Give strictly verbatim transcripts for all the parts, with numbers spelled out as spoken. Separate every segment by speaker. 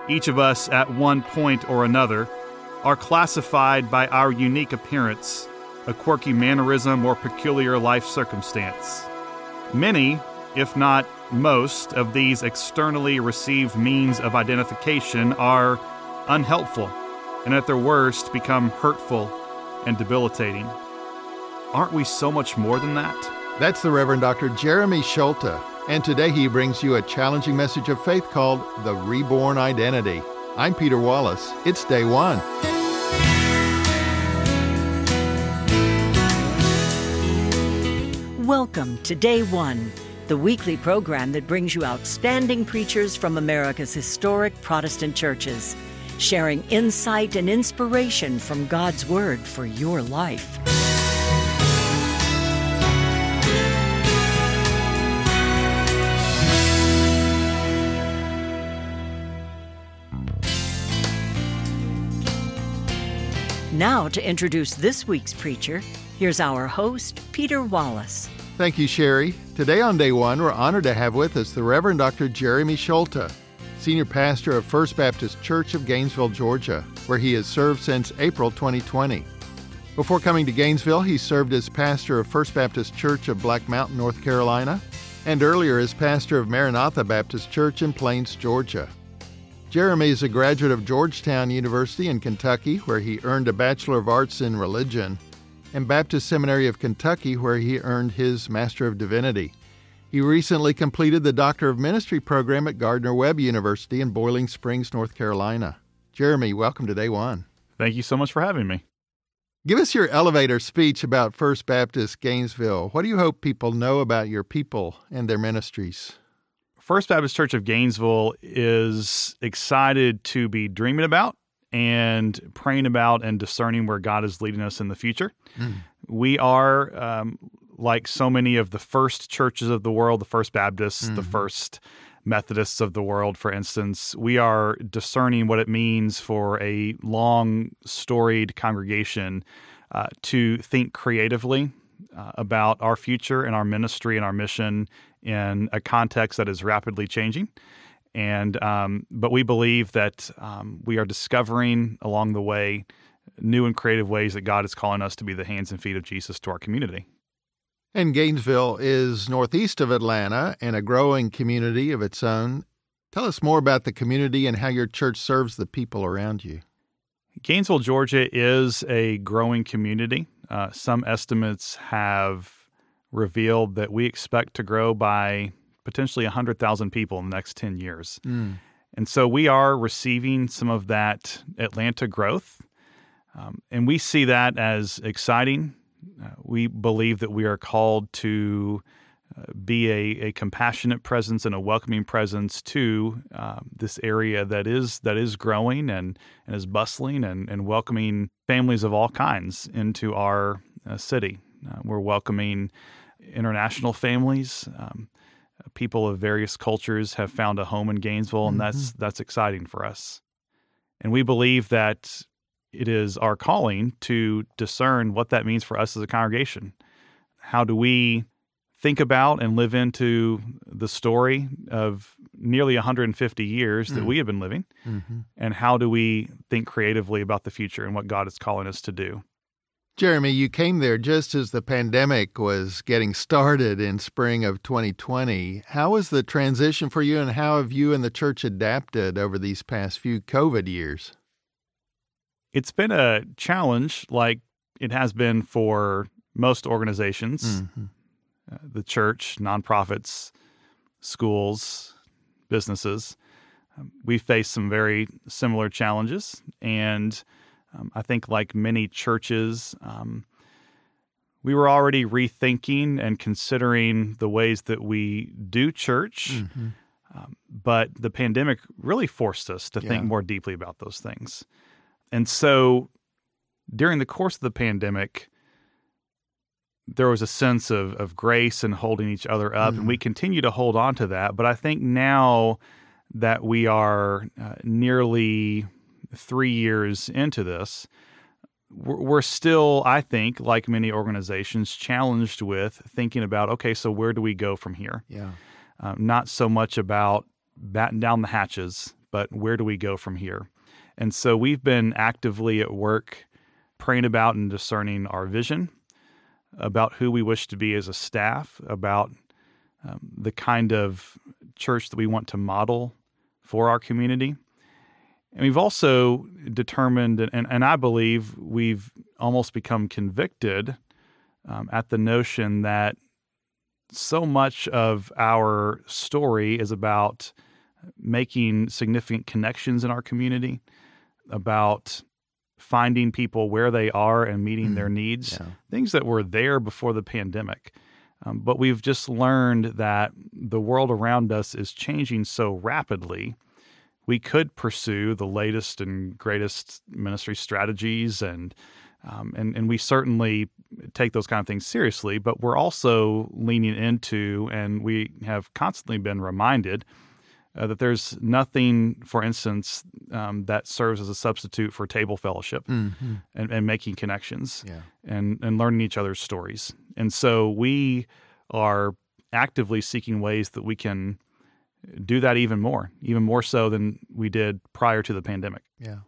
Speaker 1: Each of us, at one point or another, are classified by our unique appearance, a quirky mannerism, or peculiar life circumstance. Many, if not most, of these externally received means of identification are unhelpful, and at their worst become hurtful and debilitating. Aren't we so much more than that?
Speaker 2: That's the Reverend Doctor Jeremy Schulte, and today he brings you a challenging message of faith called The Reborn Identity. I'm Peter Wallace. It's day one.
Speaker 3: Welcome to Day One, the weekly program that brings you outstanding preachers from America's historic Protestant churches, sharing insight and inspiration from God's Word for your life. Now to introduce this week's preacher, here's our host, Peter Wallace.
Speaker 2: Thank you, Sherry. Today on Day One, we're honored to have with us the Reverend Doctor Jeremy Schulte, Senior Pastor of First Baptist Church of Gainesville, Georgia, where he has served since April twenty twenty. Before coming to Gainesville, he served as pastor of First Baptist Church of Black Mountain, North Carolina, and earlier as pastor of Maranatha Baptist Church in Plains, Georgia. Jeremy is a graduate of Georgetown University in Kentucky, where he earned a Bachelor of Arts in Religion, and Baptist Seminary of Kentucky, where he earned his Master of Divinity. He recently completed the Doctor of Ministry program at Gardner-Webb University in Boiling Springs, North Carolina. Jeremy, welcome to Day One.
Speaker 1: Thank you so much for having me.
Speaker 2: Give us your elevator speech about First Baptist Gainesville. What do you hope people know about your people and their ministries?
Speaker 1: First Baptist Church of Gainesville is excited to be dreaming about and praying about and discerning where God is leading us in the future. Mm. We are, um, like so many of the first churches of the world, the First Baptists, mm. the First Methodists of the world, for instance, we are discerning what it means for a long, storied congregation uh, to think creatively uh, about our future and our ministry and our mission in a context that is rapidly changing. And um, but we believe that um, we are discovering along the way new and creative ways that God is calling us to be the hands and feet of Jesus to our community.
Speaker 2: And Gainesville is northeast of Atlanta and a growing community of its own. Tell us more about the community and how your church serves the people around you.
Speaker 1: Gainesville, Georgia is a growing community. Uh, some estimates have revealed that we expect to grow by potentially one hundred thousand people in the next ten years. Mm. And so we are receiving some of that Atlanta growth, um, and we see that as exciting. Uh, we believe that we are called to uh, be a, a compassionate presence and a welcoming presence to uh, this area that is that is growing and, and is bustling and, and welcoming families of all kinds into our uh, city. Uh, we're welcoming international families. Um, people of various cultures have found a home in Gainesville, and mm-hmm. that's that's exciting for us. And we believe that it is our calling to discern what that means for us as a congregation. How do we think about and live into the story of nearly one hundred fifty years that mm. we have been living? Mm-hmm. And how do we think creatively about the future and what God is calling us to do?
Speaker 2: Jeremy, you came there just as the pandemic was getting started in spring of twenty twenty. How was the transition for you, and how have you and the church adapted over these past few COVID years?
Speaker 1: It's been a challenge, like it has been for most organizations, mm-hmm. uh, the church, nonprofits, schools, businesses. Um, we faced some very similar challenges, and Um, I think like many churches, um, we were already rethinking and considering the ways that we do church, mm-hmm. um, but the pandemic really forced us to yeah. think more deeply about those things. And so during the course of the pandemic, there was a sense of, of grace and holding each other up, mm-hmm. and we continue to hold on to that. But I think now that we are uh, nearly three years into this, we're still, I think, like many organizations, challenged with thinking about, okay, so where do we go from here?
Speaker 2: Yeah.
Speaker 1: Um, not so much about batten down the hatches, but where do we go from here? And so we've been actively at work praying about and discerning our vision, about who we wish to be as a staff, about um, the kind of church that we want to model for our community. And we've also determined, and, and I believe we've almost become convicted um, at the notion that so much of our story is about making significant connections in our community, about finding people where they are and meeting mm, their needs, yeah. things that were there before the pandemic. Um, but we've just learned that the world around us is changing so rapidly. We could pursue the latest and greatest ministry strategies, and um, and and we certainly take those kind of things seriously, but we're also leaning into, and we have constantly been reminded uh, that there's nothing, for instance, um, that serves as a substitute for table fellowship mm-hmm. and, and making connections yeah. and, and learning each other's stories. And so we are actively seeking ways that we can do that even more, even more so than we did prior to the pandemic.
Speaker 2: Yeah.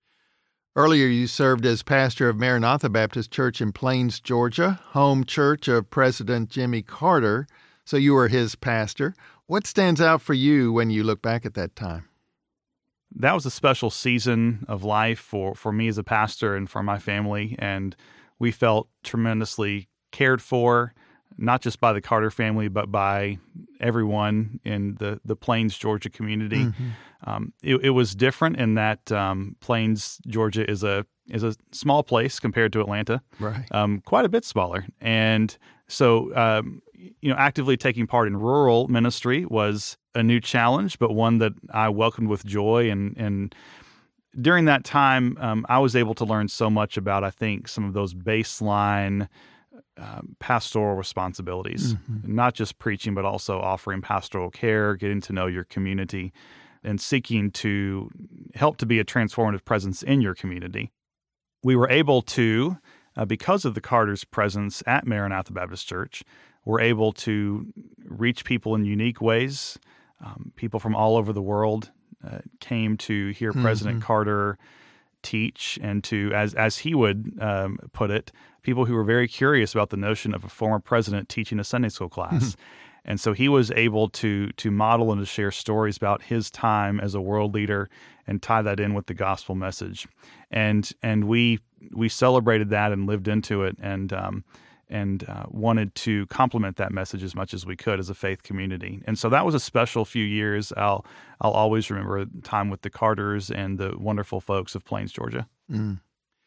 Speaker 2: Earlier, you served as pastor of Maranatha Baptist Church in Plains, Georgia, home church of President Jimmy Carter, so you were his pastor. What stands out for you when you look back at that time?
Speaker 1: That was a special season of life for, for me as a pastor and for my family, and we felt tremendously cared for, not just by the Carter family, but by everyone in the, the Plains, Georgia community. Mm-hmm. Um, it, it was different in that um, Plains, Georgia is a is a small place compared to Atlanta,
Speaker 2: right?
Speaker 1: Um, quite a bit smaller. And so, um, you know, actively taking part in rural ministry was a new challenge, but one that I welcomed with joy. And, and during that time, um, I was able to learn so much about, I think, some of those baseline Um, pastoral responsibilities, mm-hmm. not just preaching, but also offering pastoral care, getting to know your community, and seeking to help to be a transformative presence in your community. We were able to, uh, because of the Carter's presence at Maranatha Baptist Church, we're able to reach people in unique ways. Um, people from all over the world uh, came to hear mm-hmm. President Carter teach, and to, as as he would um, put it, people who were very curious about the notion of a former president teaching a Sunday school class. Mm-hmm. And so he was able to to model and to share stories about his time as a world leader and tie that in with the gospel message. And and we we celebrated that and lived into it, and um, and uh, wanted to complement that message as much as we could as a faith community. And so that was a special few years. I'll I'll always remember time with the Carters and the wonderful folks of Plains, Georgia.
Speaker 2: Mm.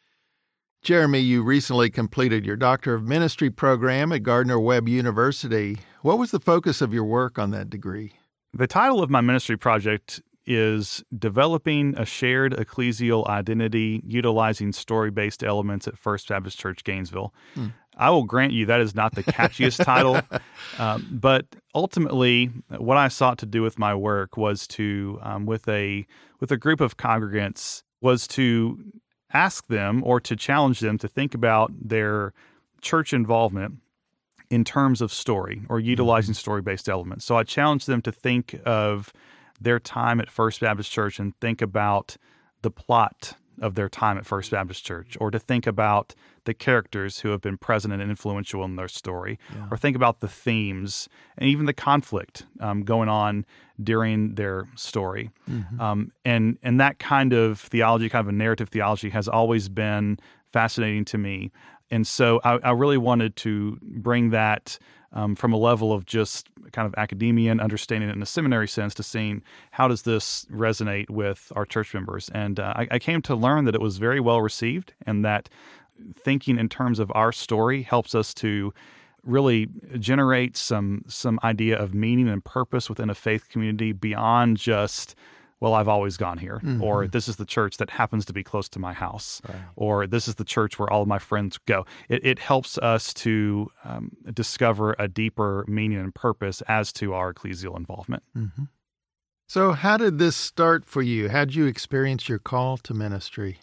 Speaker 2: Jeremy, you recently completed your Doctor of Ministry program at Gardner-Webb University. What was the focus of your work on that degree?
Speaker 1: The title of my ministry project is Developing a Shared Ecclesial Identity Utilizing Story-Based Elements at First Baptist Church, Gainesville. Hmm. I will grant you that is not the catchiest title, um, but ultimately what I sought to do with my work was to, um, with a with a group of congregants, was to ask them or to challenge them to think about their church involvement in terms of story or utilizing mm-hmm. story-based elements. So I challenged them to think of their time at First Baptist Church and think about the plot of their time at First Baptist Church, or to think about the characters who have been present and influential in their story, yeah. or think about the themes and even the conflict um, going on during their story. Mm-hmm. Um, and and that kind of theology, kind of a narrative theology, has always been fascinating to me. And so I, I really wanted to bring that um, from a level of just kind of academia and understanding it in a seminary sense to seeing how does this resonate with our church members. And uh, I, I came to learn that it was very well received, and that thinking in terms of our story helps us to really generate some some idea of meaning and purpose within a faith community beyond just, well, I've always gone here, mm-hmm. or this is the church that happens to be close to my house, right. or this is the church where all of my friends go. It, it helps us to um, discover a deeper meaning and purpose as to our ecclesial involvement.
Speaker 2: Mm-hmm. So how did this start for you? How did you experience your call to ministry?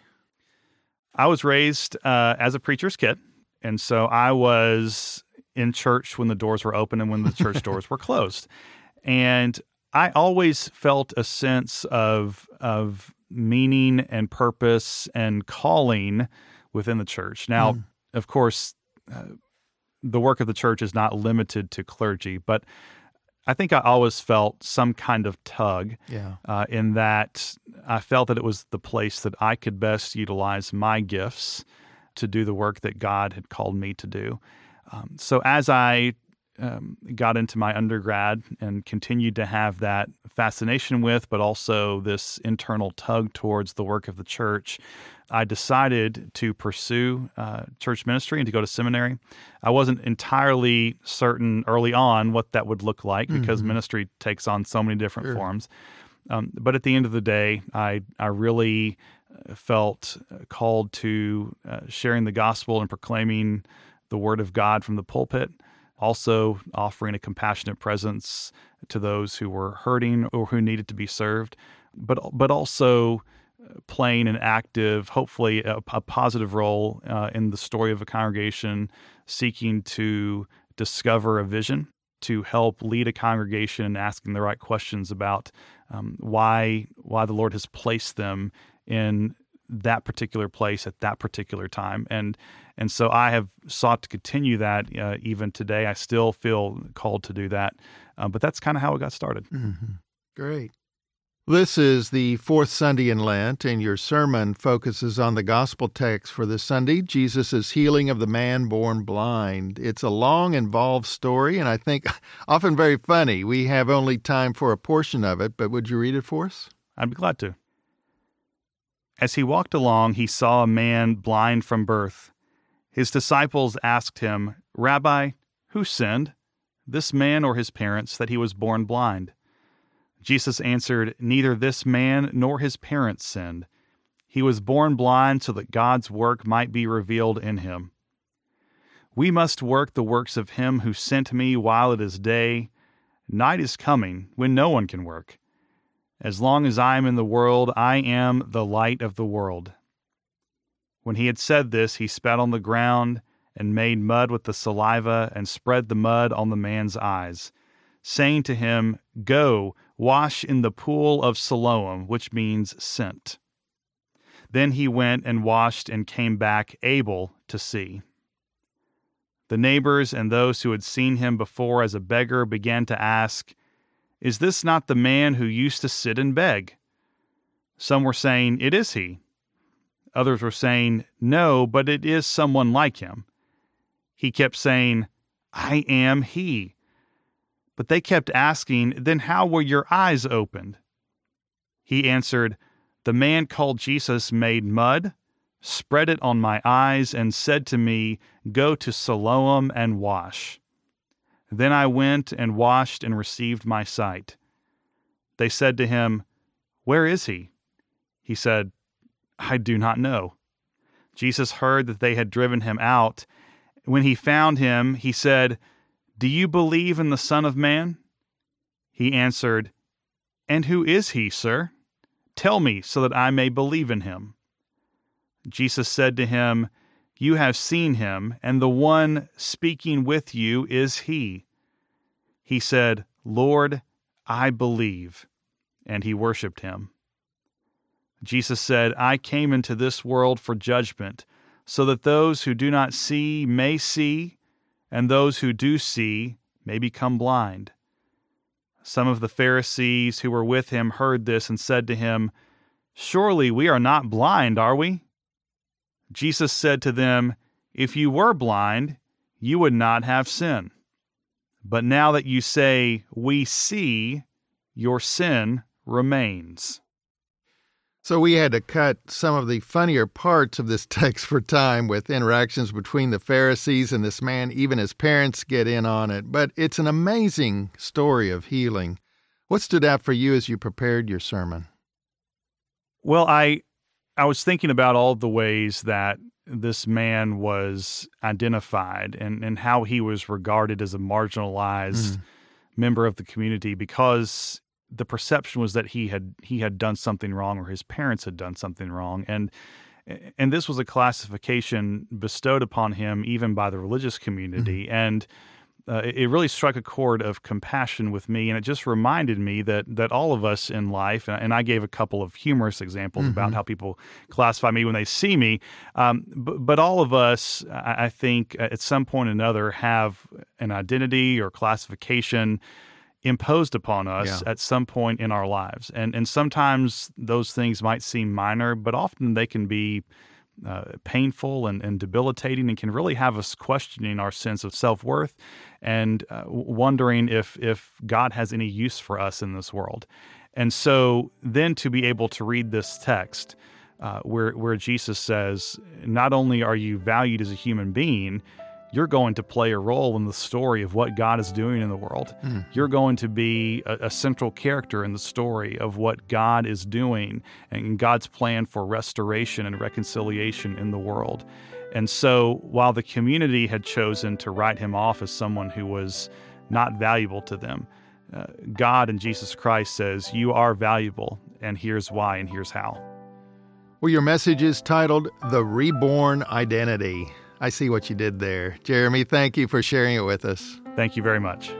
Speaker 1: I was raised uh, as a preacher's kid, and so I was in church when the doors were open and when the church doors were closed. And I always felt a sense of of meaning and purpose and calling within the church. Now, mm. of course, uh, the work of the church is not limited to clergy, but I think I always felt some kind of tug
Speaker 2: yeah.
Speaker 1: uh, in that I felt that it was the place that I could best utilize my gifts to do the work that God had called me to do. Um, so as I um, got into my undergrad and continued to have that fascination with, but also this internal tug towards the work of the church, I decided to pursue uh, church ministry and to go to seminary. I wasn't entirely certain early on what that would look like because mm-hmm. ministry takes on so many different
Speaker 2: sure.
Speaker 1: forms. Um, but at the end of the day, I I really felt called to uh, sharing the gospel and proclaiming the word of God from the pulpit, also offering a compassionate presence to those who were hurting or who needed to be served, but but also playing an active, hopefully a, a positive role uh, in the story of a congregation seeking to discover a vision, to help lead a congregation, asking the right questions about um, why why the Lord has placed them in that particular place at that particular time. And and so I have sought to continue that uh, even today. I still feel called to do that. Uh, but that's kind of how it got started.
Speaker 2: Mm-hmm. Great. This is the fourth Sunday in Lent, and your sermon focuses on the gospel text for this Sunday, Jesus' healing of the man born blind. It's a long, involved story, and I think often very funny. We have only time for a portion of it, but would you read it for us?
Speaker 1: I'd be glad to. As he walked along, he saw a man blind from birth. His disciples asked him, "Rabbi, who sinned, this man or his parents, that he was born blind?" Jesus answered, "Neither this man nor his parents sinned. He was born blind so that God's work might be revealed in him. We must work the works of him who sent me while it is day. Night is coming when no one can work. As long as I am in the world, I am the light of the world." When he had said this, he spat on the ground and made mud with the saliva and spread the mud on the man's eyes, saying to him, "Go, wash in the pool of Siloam," which means sent. Then he went and washed and came back able to see. The neighbors and those who had seen him before as a beggar began to ask, "Is this not the man who used to sit and beg?" Some were saying, "It is he." Others were saying, "No, but it is someone like him." He kept saying, "I am he." But they kept asking, "Then how were your eyes opened?" He answered, "The man called Jesus made mud, spread it on my eyes, and said to me, 'Go to Siloam and wash.' Then I went and washed and received my sight." They said to him, "Where is he?" He said, "I do not know." Jesus heard that they had driven him out. When he found him, he said, "Do you believe in the Son of Man?" He answered, "And who is he, sir? Tell me so that I may believe in him." Jesus said to him, "You have seen him, and the one speaking with you is he." He said, "Lord, I believe," and he worshipped him. Jesus said, "I came into this world for judgment, so that those who do not see may see, and those who do see may become blind." Some of the Pharisees who were with him heard this and said to him, "Surely we are not blind, are we?" Jesus said to them, "If you were blind, you would not have sin. But now that you say, 'We see,' your sin remains."
Speaker 2: So we had to cut some of the funnier parts of this text for time with interactions between the Pharisees and this man. Even his parents get in on it. But it's an amazing story of healing. What stood out for you as you prepared your sermon?
Speaker 1: Well, I I was thinking about all the ways that this man was identified and, and how he was regarded as a marginalized mm. member of the community because the perception was that he had he had done something wrong or his parents had done something wrong. And and this was a classification bestowed upon him even by the religious community. Mm-hmm. And uh, it, it really struck a chord of compassion with me, and it just reminded me that that all of us in life, and, and I gave a couple of humorous examples mm-hmm. about how people classify me when they see me, um, but, but all of us, I, I think, at some point or another, have an identity or classification imposed upon us yeah. at some point in our lives. And and sometimes those things might seem minor, but often they can be uh, painful and, and debilitating, and can really have us questioning our sense of self-worth and uh, wondering if if God has any use for us in this world. And so then to be able to read this text uh, where where Jesus says, not only are you valued as a human being, you're going to play a role in the story of what God is doing in the world. Mm. You're going to be a, a central character in the story of what God is doing and God's plan for restoration and reconciliation in the world. And so while the community had chosen to write him off as someone who was not valuable to them, uh, God and Jesus Christ says, you are valuable, and here's why, and here's how.
Speaker 2: Well, your message is titled The Reborn Identity. I see what you did there. Jeremy, thank you for sharing it with us.
Speaker 1: Thank you very much.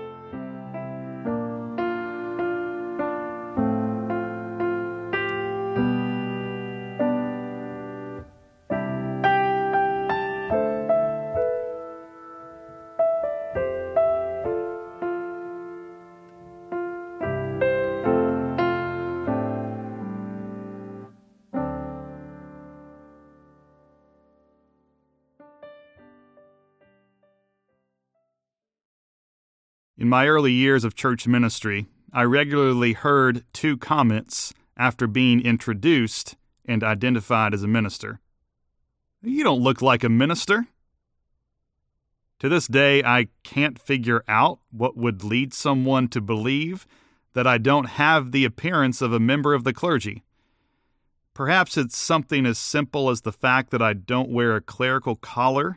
Speaker 1: In my early years of church ministry, I regularly heard two comments after being introduced and identified as a minister. You don't look like a minister. To this day, I can't figure out what would lead someone to believe that I don't have the appearance of a member of the clergy. Perhaps it's something as simple as the fact that I don't wear a clerical collar.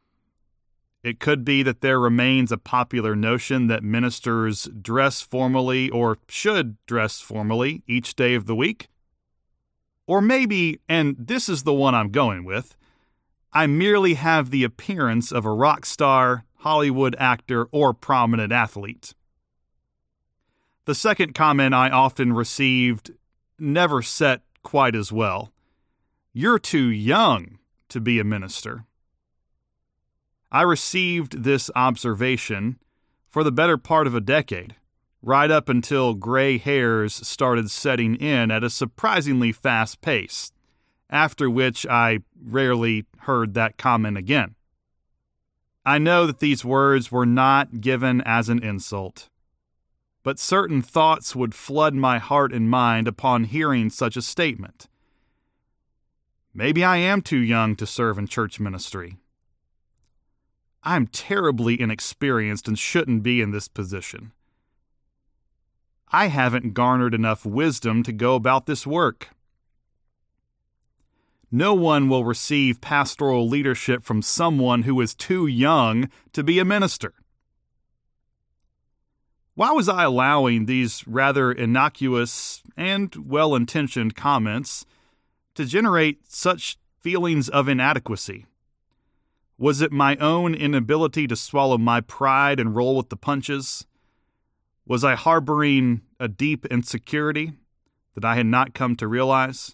Speaker 1: It could be that there remains a popular notion that ministers dress formally or should dress formally each day of the week. Or maybe, and this is the one I'm going with, I merely have the appearance of a rock star, Hollywood actor, or prominent athlete. The second comment I often received never set quite as well. You're too young to be a minister. I received this observation for the better part of a decade, right up until gray hairs started setting in at a surprisingly fast pace, after which I rarely heard that comment again. I know that these words were not given as an insult, but certain thoughts would flood my heart and mind upon hearing such a statement. Maybe I am too young to serve in church ministry. I'm terribly inexperienced and shouldn't be in this position. I haven't garnered enough wisdom to go about this work. No one will receive pastoral leadership from someone who is too young to be a minister. Why was I allowing these rather innocuous and well-intentioned comments to generate such feelings of inadequacy? Was it my own inability to swallow my pride and roll with the punches? Was I harboring a deep insecurity that I had not come to realize?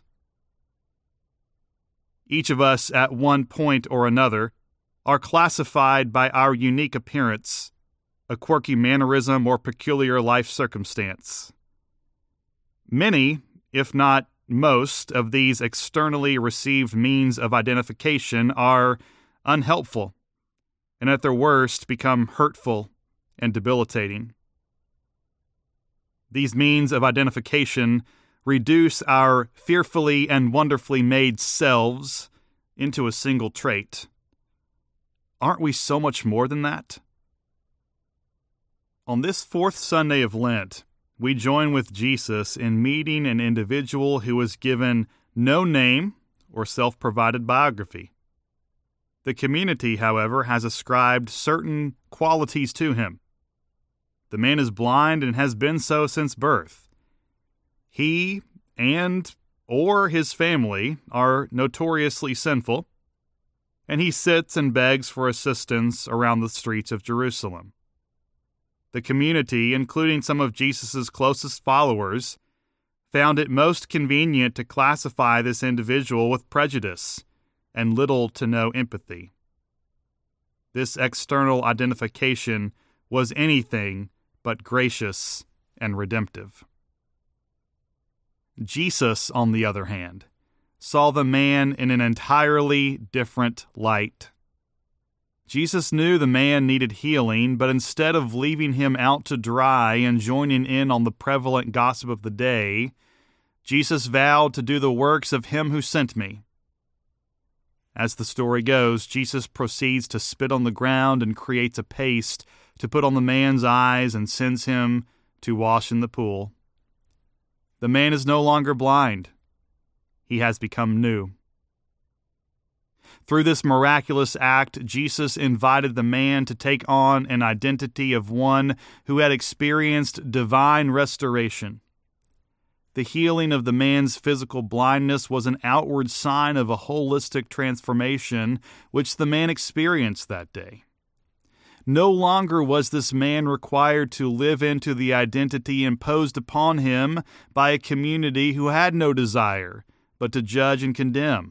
Speaker 1: Each of us, at one point or another, are classified by our unique appearance, a quirky mannerism, or peculiar life circumstance. Many, if not most, of these externally received means of identification are unhelpful, and at their worst become hurtful and debilitating. These means of identification reduce our fearfully and wonderfully made selves into a single trait. Aren't we so much more than that? On this fourth Sunday of Lent, we join with Jesus in meeting an individual who was given no name or self-provided biography. The community, however, has ascribed certain qualities to him. The man is blind and has been so since birth. He and or his family are notoriously sinful, and he sits and begs for assistance around the streets of Jerusalem. The community, including some of Jesus' closest followers, found it most convenient to classify this individual with prejudice and little to no empathy. This external identification was anything but gracious and redemptive. Jesus, on the other hand, saw the man in an entirely different light. Jesus knew the man needed healing, but instead of leaving him out to dry and joining in on the prevalent gossip of the day, Jesus vowed to do the works of him who sent me. As the story goes, Jesus proceeds to spit on the ground and creates a paste to put on the man's eyes and sends him to wash in the pool. The man is no longer blind. He has become new. Through this miraculous act, Jesus invited the man to take on an identity of one who had experienced divine restoration. The healing of the man's physical blindness was an outward sign of a holistic transformation which the man experienced that day. No longer was this man required to live into the identity imposed upon him by a community who had no desire but to judge and condemn.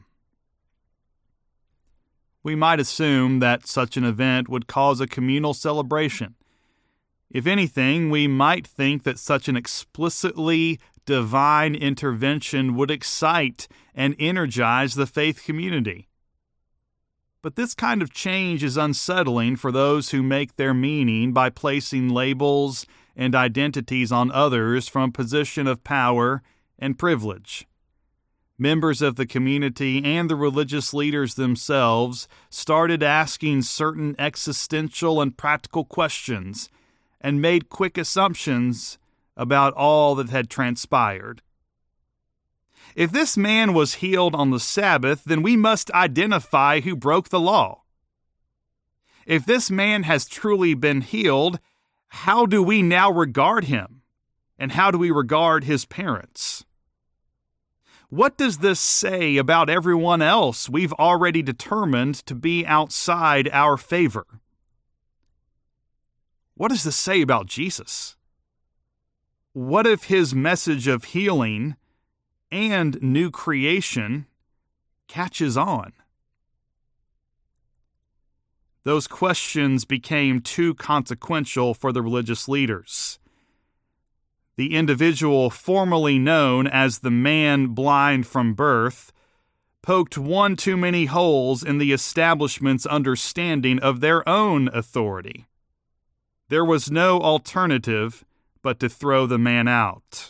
Speaker 1: We might assume that such an event would cause a communal celebration. If anything, we might think that such an explicitly divine intervention would excite and energize the faith community. But this kind of change is unsettling for those who make their meaning by placing labels and identities on others from a position of power and privilege. Members of the community and the religious leaders themselves started asking certain existential and practical questions and made quick assumptions about all that had transpired. If this man was healed on the Sabbath, then we must identify who broke the law. If this man has truly been healed, how do we now regard him? And how do we regard his parents? What does this say about everyone else we've already determined to be outside our favor? What does this say about Jesus? What if his message of healing and new creation catches on? Those questions became too consequential for the religious leaders. The individual formerly known as the man blind from birth poked one too many holes in the establishment's understanding of their own authority. There was no alternative but to throw the man out.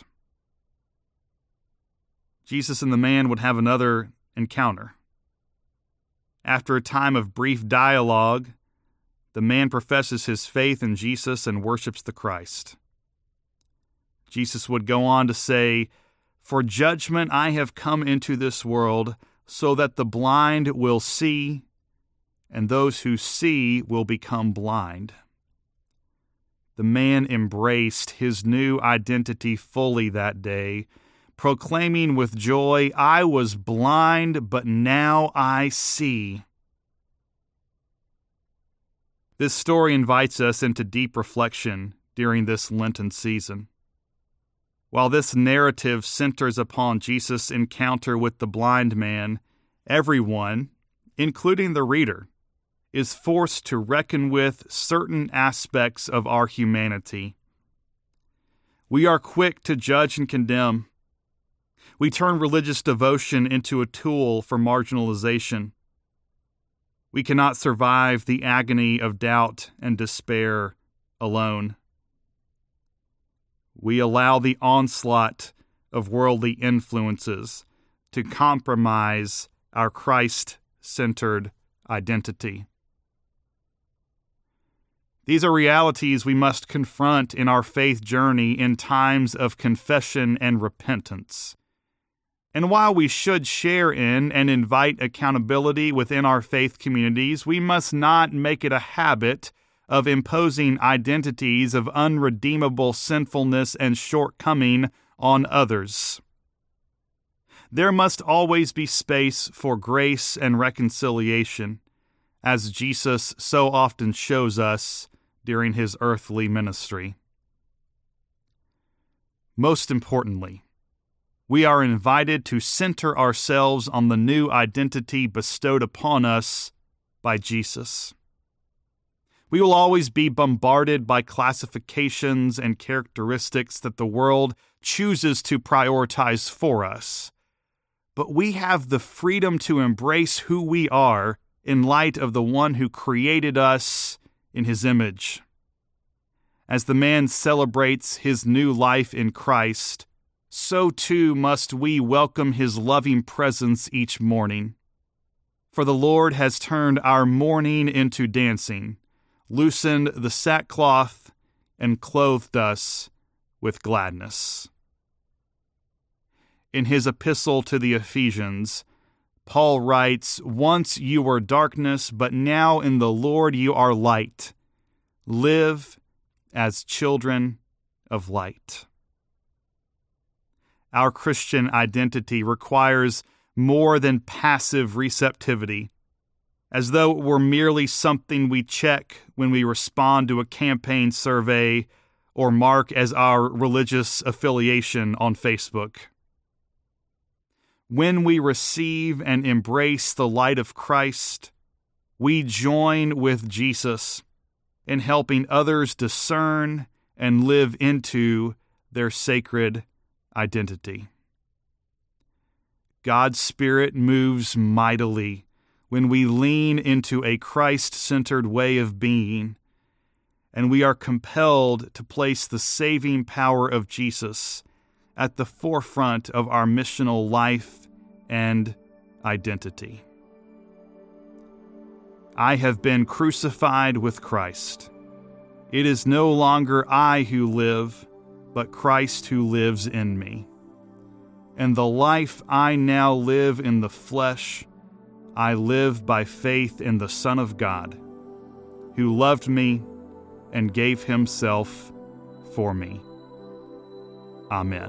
Speaker 1: Jesus and the man would have another encounter. After a time of brief dialogue, the man professes his faith in Jesus and worships the Christ. Jesus would go on to say, "For judgment I have come into this world, so that the blind will see, and those who see will become blind." The man embraced his new identity fully that day, proclaiming with joy, "I was blind, but now I see." This story invites us into deep reflection during this Lenten season. While this narrative centers upon Jesus' encounter with the blind man, everyone, including the reader, is forced to reckon with certain aspects of our humanity. We are quick to judge and condemn. We turn religious devotion into a tool for marginalization. We cannot survive the agony of doubt and despair alone. We allow the onslaught of worldly influences to compromise our Christ-centered identity. These are realities we must confront in our faith journey in times of confession and repentance. And while we should share in and invite accountability within our faith communities, we must not make it a habit of imposing identities of unredeemable sinfulness and shortcoming on others. There must always be space for grace and reconciliation, as Jesus so often shows us during his earthly ministry. Most importantly, we are invited to center ourselves on the new identity bestowed upon us by Jesus. We will always be bombarded by classifications and characteristics that the world chooses to prioritize for us. But we have the freedom to embrace who we are in light of the one who created us in his image. As the man celebrates his new life in Christ, so too must we welcome his loving presence each morning. For the Lord has turned our mourning into dancing, loosened the sackcloth, and clothed us with gladness. In his epistle to the Ephesians, Paul writes, "Once you were darkness, but now in the Lord you are light. Live as children of light." Our Christian identity requires more than passive receptivity, as though it were merely something we check when we respond to a campaign survey or mark as our religious affiliation on Facebook. When we receive and embrace the light of Christ, we join with Jesus in helping others discern and live into their sacred identity. God's Spirit moves mightily when we lean into a Christ-centered way of being, and we are compelled to place the saving power of Jesus at the forefront of our missional life and identity. I have been crucified with Christ. It is no longer I who live, but Christ who lives in me. And the life I now live in the flesh, I live by faith in the Son of God, who loved me and gave himself for me. Amen.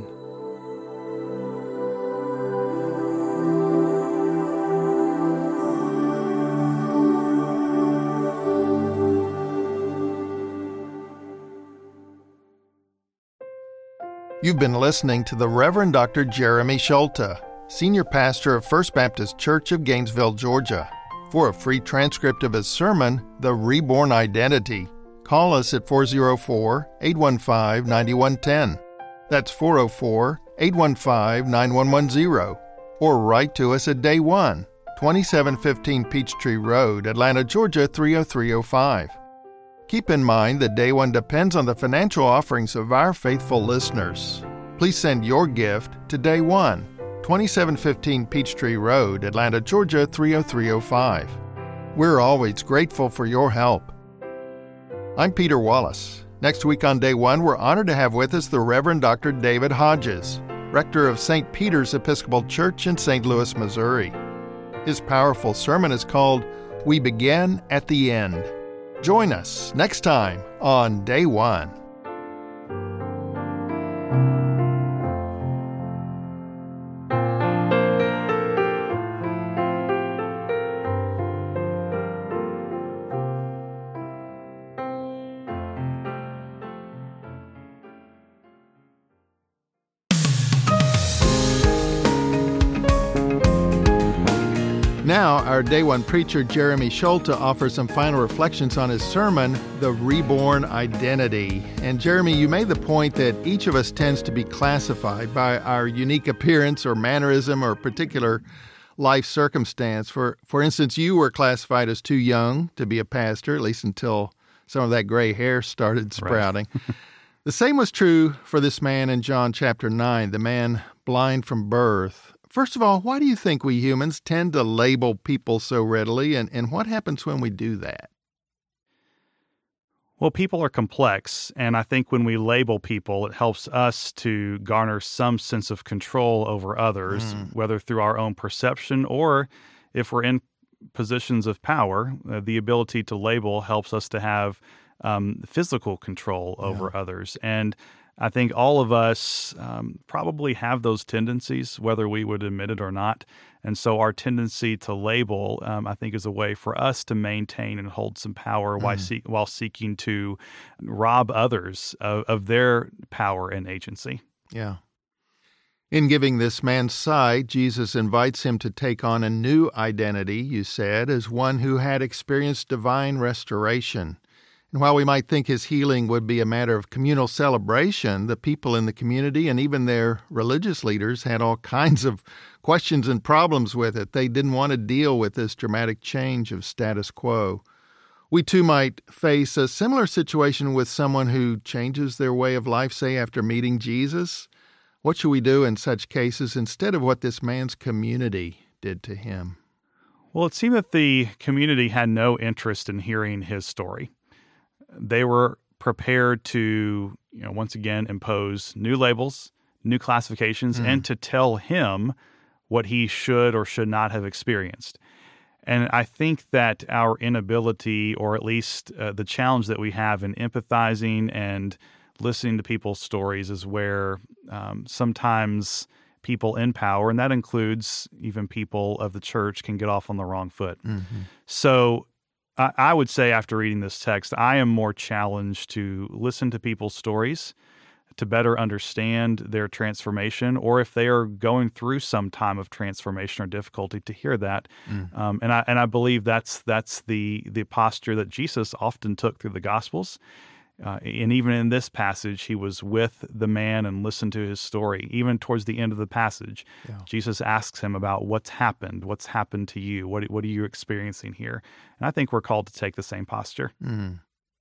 Speaker 2: You've been listening to the Reverend Doctor Jeremy Schulte, Senior Pastor of First Baptist Church of Gainesville, Georgia. For a free transcript of his sermon, The Reborn Identity, call us at four oh four, eight one five, nine one one zero. That's four oh four, eight one five, nine one one zero. Or write to us at Day One, twenty-seven fifteen Peachtree Road, Atlanta, Georgia three oh three oh five. Keep in mind that Day One depends on the financial offerings of our faithful listeners. Please send your gift to Day One, twenty-seven fifteen Peachtree Road, Atlanta, Georgia three oh three oh five. We're always grateful for your help. I'm Peter Wallace. Next week on Day One, we're honored to have with us the Reverend Doctor David Hodges, rector of Saint Peter's Episcopal Church in Saint Louis, Missouri. His powerful sermon is called We Begin at the End. Join us next time on Day One. Now, our Day One preacher, Jeremy Schulte, offers some final reflections on his sermon, The Reborn Identity. And Jeremy, you made the point that each of us tends to be classified by our unique appearance or mannerism or particular life circumstance. For, for instance, you were classified as too young to be a pastor, at least until some of that gray hair started sprouting. Right. The same was true for this man in John chapter nine, the man blind from birth. First of all, why do you think we humans tend to label people so readily, and, and what happens when we do that?
Speaker 1: Well, people are complex, and I think when we label people, it helps us to garner some sense of control over others, mm. whether through our own perception or if we're in positions of power, uh, the ability to label helps us to have um, physical control over yeah. others. And I think all of us um, probably have those tendencies, whether we would admit it or not. And so our tendency to label, um, I think, is a way for us to maintain and hold some power mm. while, see- while seeking to rob others of, of their power and agency.
Speaker 2: Yeah. In giving this man's sight, Jesus invites him to take on a new identity, you said, as one who had experienced divine restoration. And while we might think his healing would be a matter of communal celebration, the people in the community and even their religious leaders had all kinds of questions and problems with it. They didn't want to deal with this dramatic change of status quo. We too might face a similar situation with someone who changes their way of life, say, after meeting Jesus. What should we do in such cases instead of what this man's community did to him?
Speaker 1: Well, it seemed that the community had no interest in hearing his story. They were prepared to, you know, once again impose new labels, new classifications, mm. and to tell him what he should or should not have experienced. And I think that our inability, or at least uh, the challenge that we have in empathizing and listening to people's stories, is where um, sometimes people in power, and that includes even people of the church, can get off on the wrong foot. Mm-hmm. So I, I would say after reading this text, I am more challenged to listen to people's stories to better understand their transformation, or if they are going through some time of transformation or difficulty, to hear that. Mm. Um, and I and I believe that's that's the the posture that Jesus often took through the Gospels. Uh, and even in this passage, he was with the man and listened to his story. Even towards the end of the passage, yeah. Jesus asks him about what's happened, what's happened to you, what what are you experiencing here? And I think we're called to take the same posture.
Speaker 2: Mm.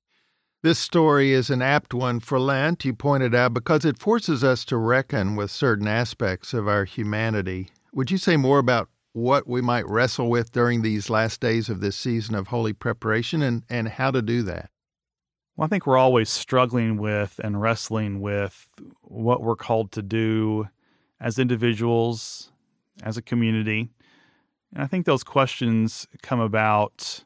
Speaker 2: This story is an apt one for Lent, you pointed out, because it forces us to reckon with certain aspects of our humanity. Would you say more about what we might wrestle with during these last days of this season of holy preparation, and, and how to do that?
Speaker 1: Well, I think we're always struggling with and wrestling with what we're called to do as individuals, as a community. And I think those questions come about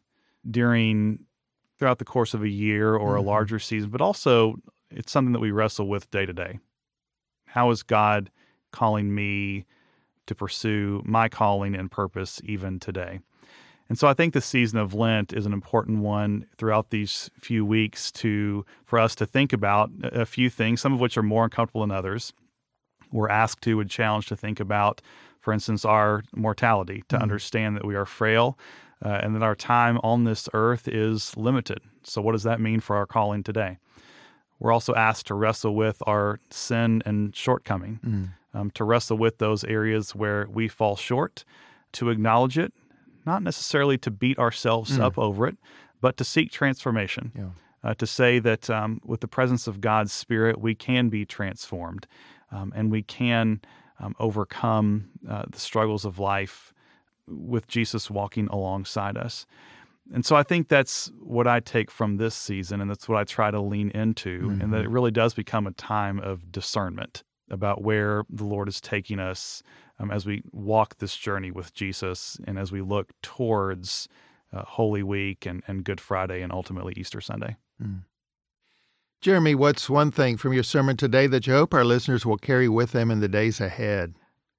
Speaker 1: during throughout the course of a year or mm-hmm. a larger season, but also it's something that we wrestle with day to day. How is God calling me to pursue my calling and purpose even today? And so I think the season of Lent is an important one throughout these few weeks to for us to think about a few things, some of which are more uncomfortable than others. We're asked to and challenged to think about, for instance, our mortality, to mm-hmm. understand that we are frail, Uh, and that our time on this earth is limited. So what does that mean for our calling today? We're also asked to wrestle with our sin and shortcoming, mm. um, to wrestle with those areas where we fall short, to acknowledge it, not necessarily to beat ourselves mm. up over it, but to seek transformation, yeah. uh, to say that um, with the presence of God's Spirit, we can be transformed, um, and we can um, overcome uh, the struggles of life with Jesus walking alongside us. And so I think that's what I take from this season, and that's what I try to lean into, mm-hmm. and that it really does become a time of discernment about where the Lord is taking us um, as we walk this journey with Jesus and as we look towards uh, Holy Week and, and Good Friday and ultimately Easter Sunday.
Speaker 2: Mm. Jeremy, what's one thing from your sermon today that you hope our listeners will carry with them in the days ahead?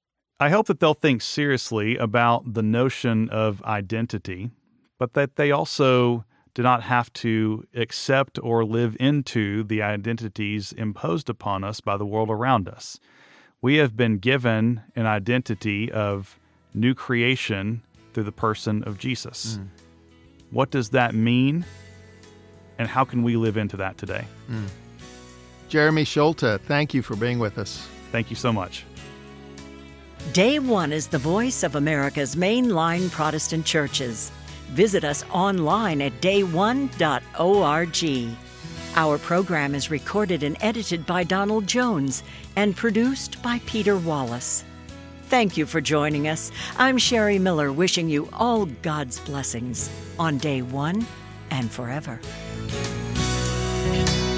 Speaker 1: I hope that they'll think seriously about the notion of identity, but that they also do not have to accept or live into the identities imposed upon us by the world around us. We have been given an identity of new creation through the person of Jesus. Mm. What does that mean, and how can we live into that today?
Speaker 2: Mm. Jeremy Schulte, thank you for being with us.
Speaker 1: Thank you so much.
Speaker 3: Day One is the voice of America's mainline Protestant churches. Visit us online at day one dot org. Our program is recorded and edited by Donald Jones and produced by Peter Wallace. Thank you for joining us. I'm Sherry Miller, wishing you all God's blessings on Day One and forever.